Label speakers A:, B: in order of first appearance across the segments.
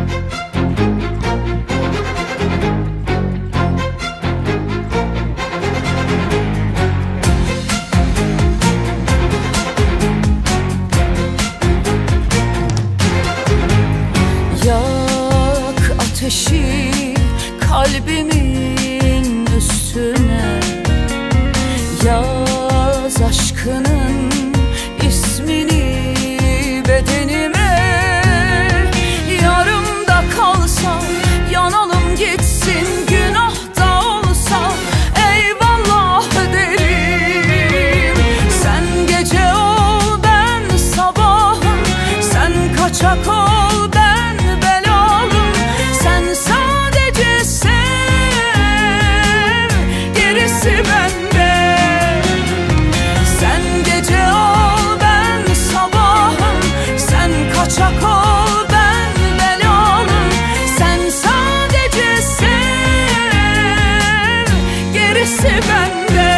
A: Yak ateşi kalbimin üstüne, yaz aşkının ismini bedenime. Yarımda kalsa yanalım gitsin, günah da olsa eyvallah derim. Sen gece ol ben sabahım, sen kaçak ol ben belalım. Sen sadece sev, gerisi bende. Sen gece ol ben sabahım, sen kaçak ol ben belalım. Sen sadece sev, gerisi bende.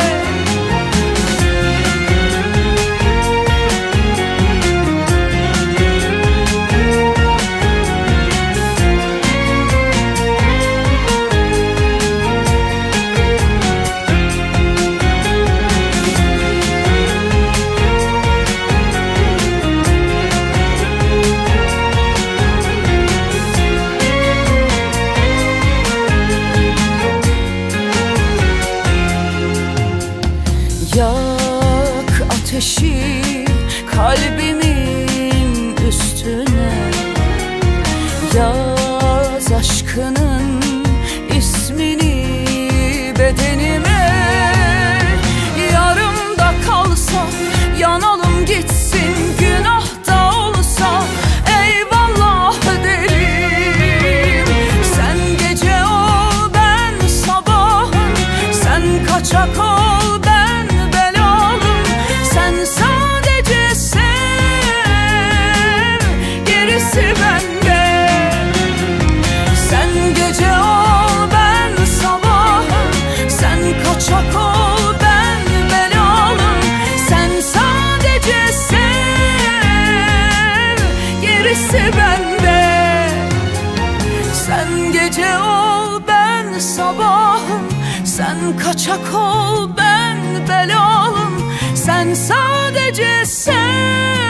A: Yak ateşi kalbimin üstüne, yaz aşkının ismini bedenime. Yarımda kalsa yanalım gitsin, günah da olsa eyvallah derim. Sen gece ol ben sabahım, sen kaçak ol ben belalım. Sen sadece sev, gerisi bende. Sen gece ol ben sabahım, sen kaçak ol ben belalım. Sen sadece sev, gerisi bende. Sen gece ol ben sabahım, sen kaçak ol ben belalım. Sen sadece sev.